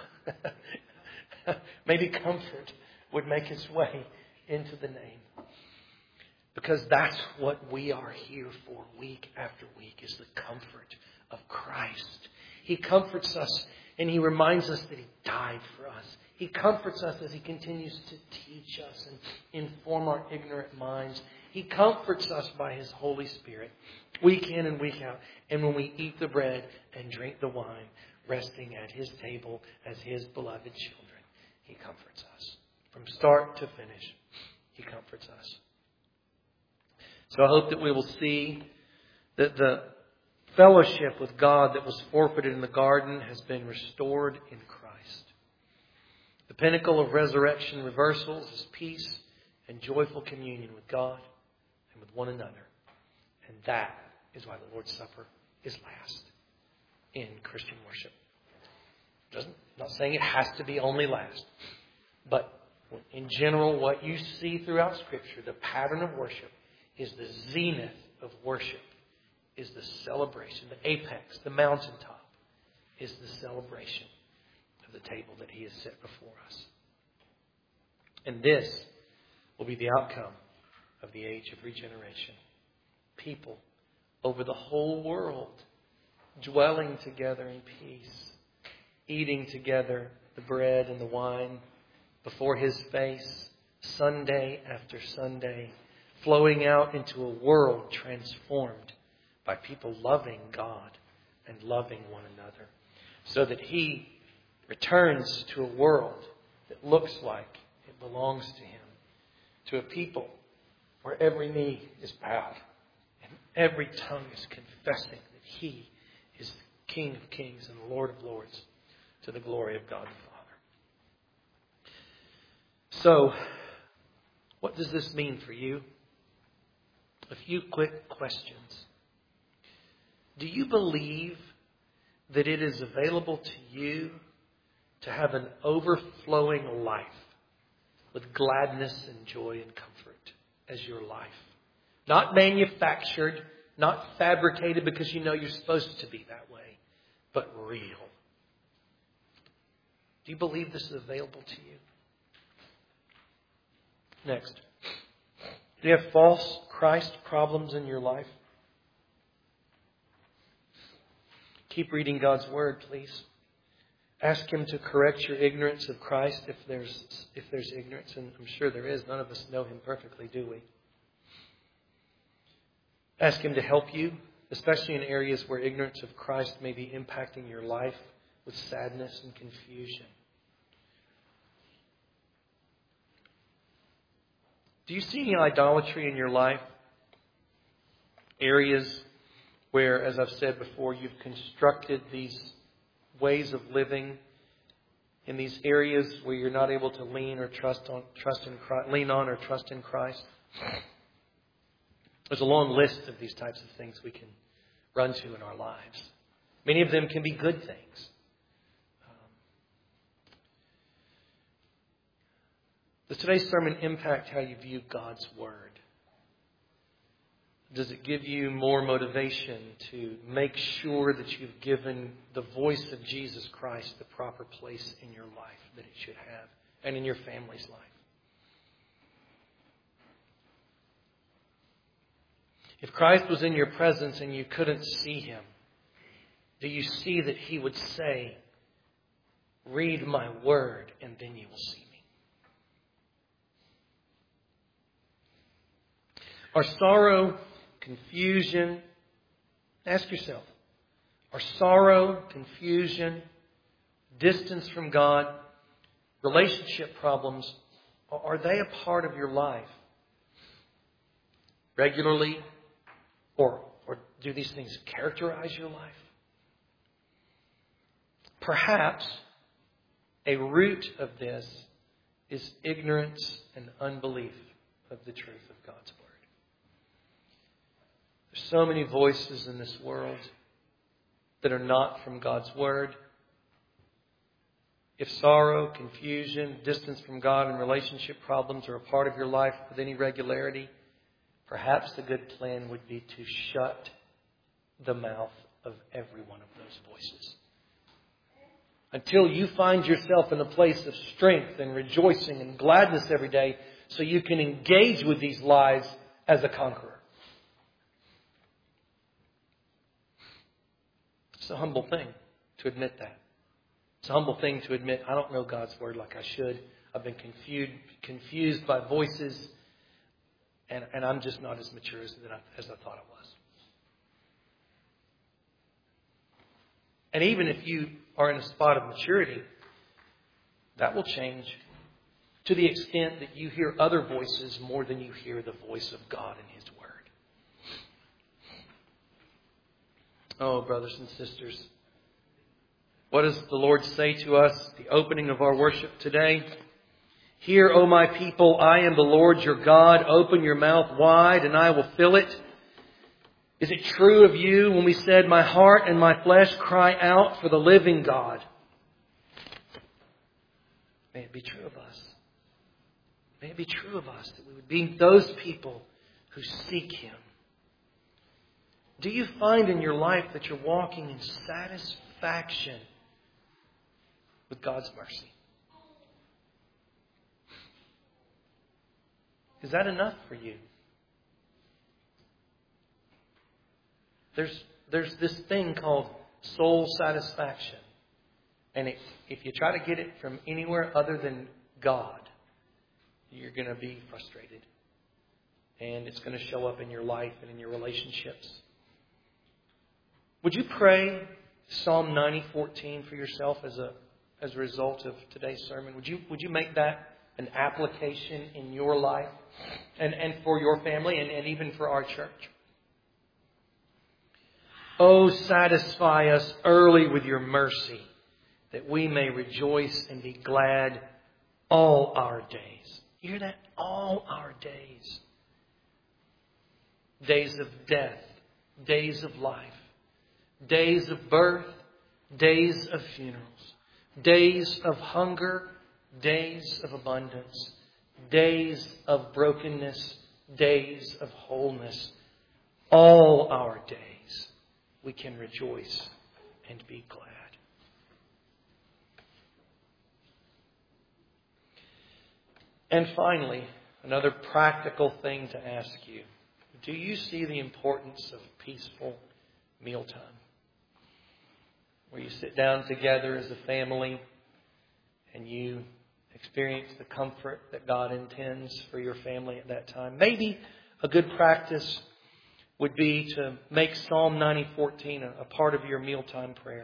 Maybe Comfort would make its way into the name. Because that's what we are here for week after week, is the comfort of Christ. He comforts us and He reminds us that He died for us. He comforts us as He continues to teach us and inform our ignorant minds. He comforts us by His Holy Spirit, week in and week out. And when we eat the bread and drink the wine, resting at His table as His beloved children, He comforts us. From start to finish, He comforts us. So I hope that we will see that the fellowship with God that was forfeited in the garden has been restored in Christ. The pinnacle of resurrection reversals is peace and joyful communion with God and with one another. And that is why the Lord's Supper is last in Christian worship. Doesn't, I'm not saying it has to be only last. But in general, what you see throughout Scripture, the pattern of worship, is the zenith of worship, is the celebration, the apex, the mountaintop, is the celebration of the table that He has set before us. And this will be the outcome of the age of regeneration. People over the whole world dwelling together in peace, eating together the bread and the wine before His face, Sunday after Sunday, flowing out into a world transformed by people loving God and loving one another, so that He returns to a world that looks like it belongs to Him, to a people where every knee is bowed and every tongue is confessing that He is the King of Kings and the Lord of Lords, to the glory of God the Father. So, what does this mean for you? A few quick questions. Do you believe that it is available to you to have an overflowing life with gladness and joy and comfort as your life? Not manufactured, not fabricated because you know you're supposed to be that way, but real. Do you believe this is available to you? Next. Do you have false Christ problems in your life? Keep reading God's Word, please. Ask Him to correct your ignorance of Christ if there's if there's ignorance, and I'm sure there is. None of us know Him perfectly, do we? Ask Him to help you, especially in areas where ignorance of Christ may be impacting your life with sadness and confusion. Do you see any idolatry in your life? Areas where, as I've said before, you've constructed these ways of living in these areas where you're not able to lean or trust on, trust in Christ, lean on or trust in Christ. There's a long list of these types of things we can run to in our lives. Many of them can be good things. Um, does today's sermon impact how you view God's Word? Does it give you more motivation to make sure that you've given the voice of Jesus Christ the proper place in your life that it should have and in your family's life? If Christ was in your presence and you couldn't see Him, do you see that He would say, "Read my word and then you will see me"? Our sorrow, confusion, ask yourself, are sorrow, confusion, distance from God, relationship problems, are they a part of your life? Regularly? Or, or do these things characterize your life? Perhaps a root of this is ignorance and unbelief of the truth of God's Word. There's so many voices in this world that are not from God's Word. If sorrow, confusion, distance from God, and relationship problems are a part of your life with any regularity, perhaps the good plan would be to shut the mouth of every one of those voices. Until you find yourself in a place of strength and rejoicing and gladness every day so you can engage with these lies as a conqueror. It's a humble thing to admit that. It's a humble thing to admit, I don't know God's Word like I should. I've been confused, confused by voices. And, and I'm just not as mature as, as I thought I was. And even if you are in a spot of maturity, that will change to the extent that you hear other voices more than you hear the voice of God in His Word. Oh, brothers and sisters, what does the Lord say to us at the opening of our worship today? Hear, O my people, I am the Lord your God. Open your mouth wide and I will fill it. Is it true of you when we said, my heart and my flesh cry out for the living God? May it be true of us. May it be true of us that we would be those people who seek Him. Do you find in your life that you're walking in satisfaction with God's mercy? Is that enough for you? There's there's this thing called soul satisfaction. And it, if you try to get it from anywhere other than God, you're going to be frustrated. And it's going to show up in your life and in your relationships. Would you pray Psalm ninety fourteen for yourself as a as a result of today's sermon? Would you would you make that an application in your life and, and for your family and, and even for our church? Oh, satisfy us early with your mercy, that we may rejoice and be glad all our days. You hear that? All our days. Days of death, days of life, days of birth, days of funerals, days of hunger, days of abundance, days of brokenness, days of wholeness. All our days we can rejoice and be glad. And finally, another practical thing to ask you. Do you see the importance of peaceful mealtime? Where you sit down together as a family and you experience the comfort that God intends for your family at that time. Maybe a good practice would be to make Psalm ninety fourteen a part of your mealtime prayer.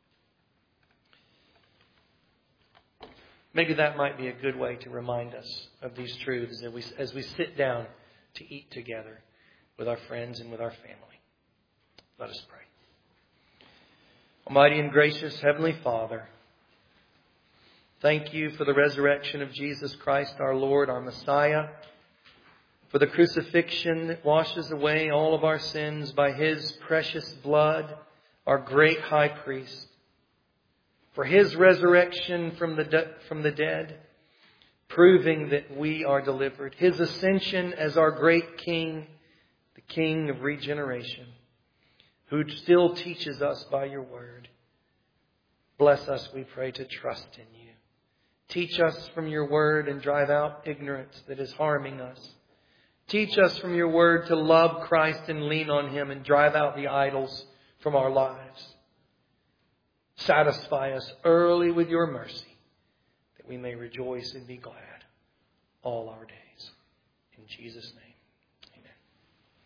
Maybe that might be a good way to remind us of these truths as we, as we sit down to eat together with our friends and with our family. Let us pray. Almighty and gracious Heavenly Father, thank you for the resurrection of Jesus Christ, our Lord, our Messiah, for the crucifixion that washes away all of our sins by His precious blood, our great high priest, for His resurrection from the de- from the dead, proving that we are delivered, His ascension as our great King, the King of regeneration, who still teaches us by your word. Bless us, we pray, to trust in you. Teach us from your word and drive out ignorance that is harming us. Teach us from your word to love Christ and lean on Him and drive out the idols from our lives. Satisfy us early with your mercy, that we may rejoice and be glad all our days. In Jesus' name.